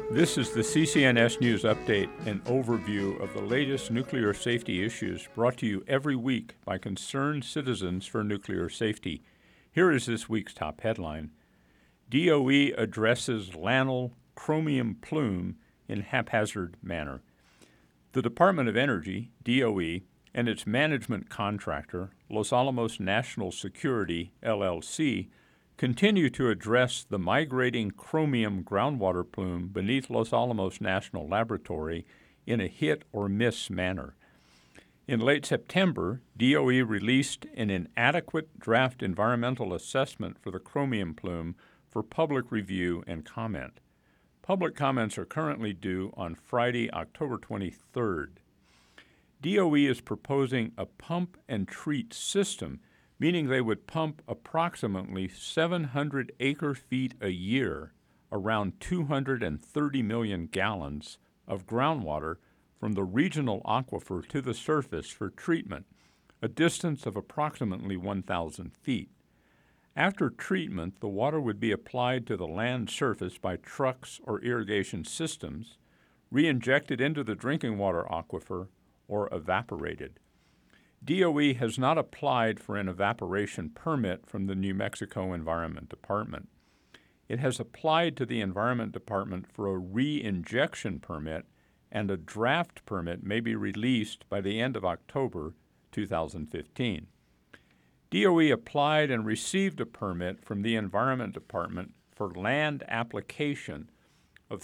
This is the CCNS News Update, an overview of the latest nuclear safety issues brought to you every week by concerned citizens for nuclear safety. Here is this week's top headline. DOE addresses LANL chromium plume in haphazard manner. The Department of Energy, DOE, and its management contractor, Los Alamos National Security, LLC, continue to address the migrating chromium groundwater plume beneath Los Alamos National Laboratory in a hit-or-miss manner. In late September, DOE released an inadequate draft environmental assessment for the chromium plume for public review and comment. Public comments are currently due on Friday, October 23rd. DOE is proposing a pump-and-treat system, meaning they would pump approximately 700 acre-feet a year, around 230 million gallons, of groundwater from the regional aquifer to the surface for treatment, a distance of approximately 1,000 feet. After treatment, the water would be applied to the land surface by trucks or irrigation systems, re-injected into the drinking water aquifer, or evaporated. DOE has not applied for an evaporation permit from the New Mexico Environment Department. It has applied to the Environment Department for a re-injection permit, and a draft permit may be released by the end of October 2015. DOE applied and received a permit from the Environment Department for land application of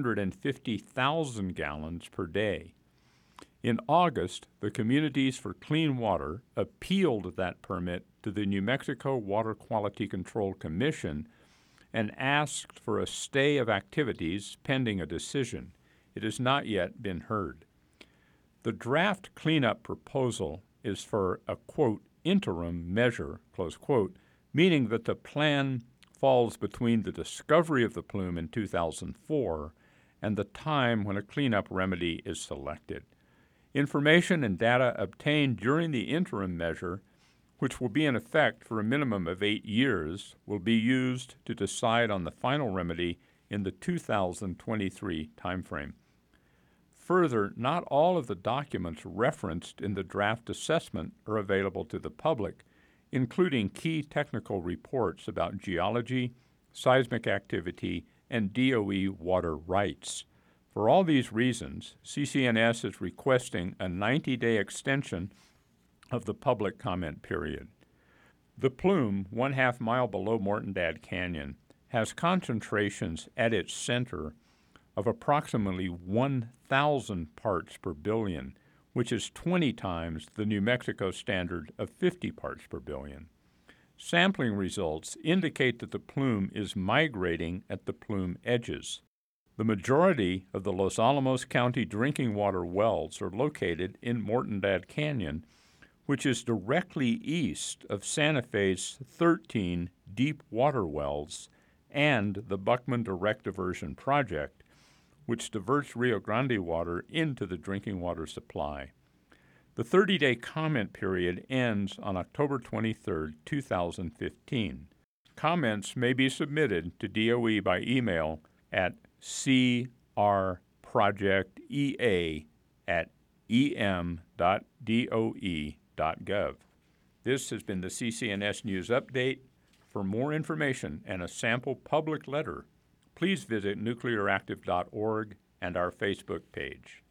350,000 gallons per day. In August, the Communities for Clean Water appealed that permit to the New Mexico Water Quality Control Commission and asked for a stay of activities pending a decision. It has not yet been heard. The draft cleanup proposal is for a, quote, interim measure, close quote, meaning that the plan falls between the discovery of the plume in 2004 and the time when a cleanup remedy is selected. Information and data obtained during the interim measure, which will be in effect for a minimum of 8 years, will be used to decide on the final remedy in the 2023 timeframe. Further, not all of the documents referenced in the draft assessment are available to the public, including key technical reports about geology, seismic activity, and DOE water rights. For all these reasons, CCNS is requesting a 90-day extension of the public comment period. The plume, 1/2 mile below Mortondad Canyon, has concentrations at its center of approximately 1,000 parts per billion, which is 20 times the New Mexico standard of 50 parts per billion. Sampling results indicate that the plume is migrating at the plume edges. The majority of the Los Alamos County drinking water wells are located in Mortondad Canyon, which is directly east of Santa Fe's 13 deep water wells and the Buckman Direct Diversion Project, which diverts Rio Grande water into the drinking water supply. The 30-day comment period ends on October 23, 2015. Comments may be submitted to DOE by email at crprojectea@em.doe.gov. This has been the CCNS News Update. For more information and a sample public letter, please visit nuclearactive.org and our Facebook page.